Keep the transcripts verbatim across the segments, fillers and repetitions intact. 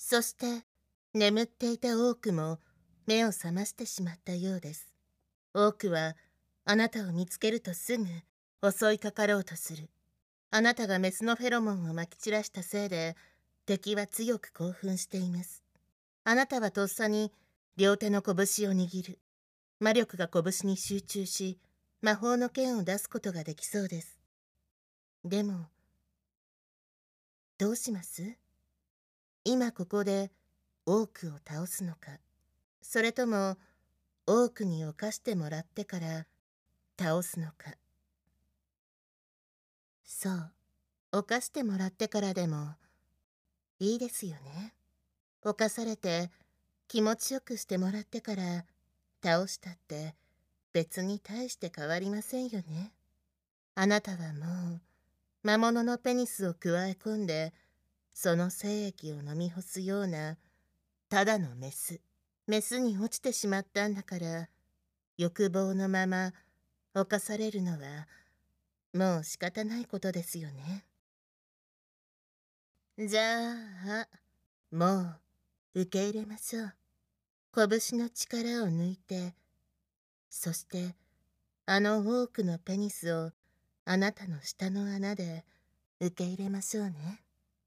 そして眠っていたオークも目を覚ましてしまったようです。オークはあなたを見つけるとすぐ襲いかかろうとする。あなたがメスのフェロモンをまき散らしたせいで敵は強く興奮しています。あなたはとっさに両手の拳を握る。魔力が拳に集中し魔法の剣を出すことができそうです。でもどうします？今ここでオークを倒すのか、それともオークに犯してもらってから倒すのか。そう、犯してもらってからでもいいですよね。犯されて気持ちよくしてもらってから倒したって別に大して変わりませんよね。あなたはもう魔物のペニスを加え込んでその精液を飲み干すようなただのメス。メスに落ちてしまったんだから、欲望のまま犯されるのはもう仕方ないことですよね。じゃあ、もう受け入れましょう。拳の力を抜いて、そしてあの多くのペニスをあなたの下の穴で受け入れましょうね。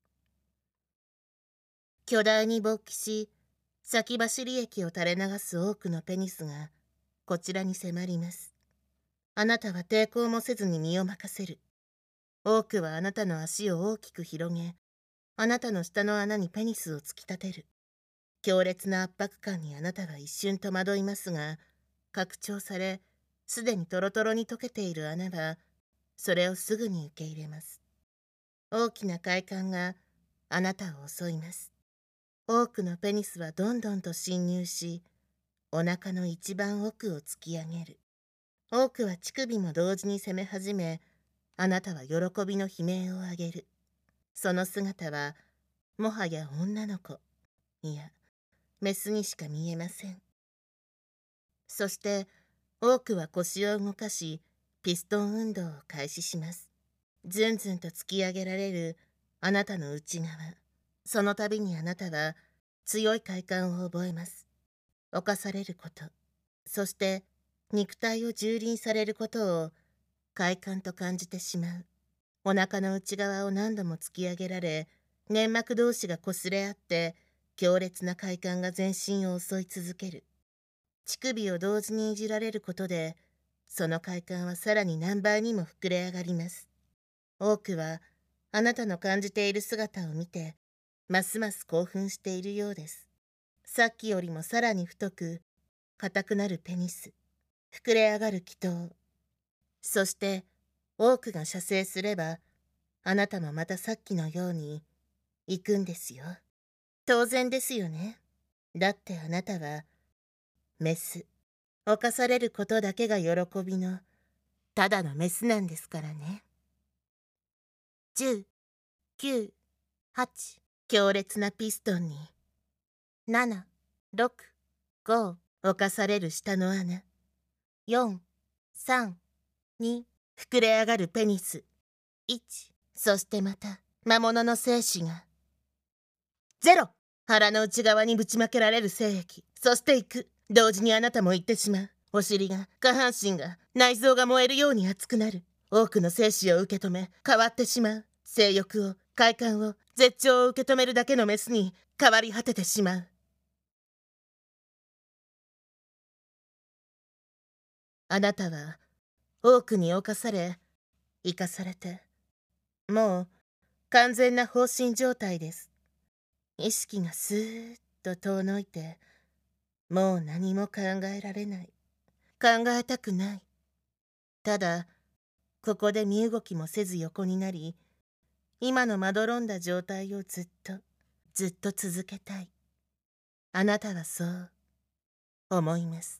巨大に勃起し、先走り液を垂れ流す多くのペニスがこちらに迫ります。あなたは抵抗もせずに身を任せる。多くはあなたの足を大きく広げ、あなたの下の穴にペニスを突き立てる。強烈な圧迫感にあなたは一瞬戸惑いますが、拡張され、すでにトロトロに溶けている穴は、それをすぐに受け入れます。大きな快感があなたを襲います。多くのペニスはどんどんと侵入し、お腹の一番奥を突き上げる。多くは乳首も同時に攻め始め、あなたは喜びの悲鳴を上げる。その姿は、もはや女の子、いや、メスにしか見えません。そして、多くは腰を動かし、ピストン運動を開始します。ずんずんと突き上げられるあなたの内側。その度にあなたは強い快感を覚えます。侵されること、そして肉体を蹂躙されることを快感と感じてしまう。お腹の内側を何度も突き上げられ、粘膜同士が擦れ合って、強烈な快感が全身を襲い続ける。乳首を同時にいじられることで、その快感はさらに何倍にも膨れ上がります。多くは、あなたの感じている姿を見て、ますます興奮しているようです。さっきよりもさらに太く、硬くなるペニス、膨れ上がる気筒、そして多くが射精すれば、あなたもまたさっきのように行くんですよ。当然ですよね。だってあなたはメス。犯されることだけが喜びのただのメスなんですからね。じゅう、きゅう、はち、強烈なピストンになな、ろく、ご、侵される下の穴。よん、さん、に、膨れ上がるペニス。いち、そしてまた魔物の精子が。ゼロ、腹の内側にぶちまけられる精液。そして行く。同時にあなたも行ってしまう。お尻が、下半身が、内臓が燃えるように熱くなる。多くの精子を受け止め、変わってしまう。性欲を、快感を、絶頂を受け止めるだけのメスに変わり果ててしまう。あなたは、多くに侵され、生かされて、もう、完全な放心状態です。意識がスーッと遠のいて、もう何も考えられない。考えたくない。ただ、ここで身動きもせず横になり、今のまどろんだ状態をずっと、ずっと続けたい。あなたはそう思います。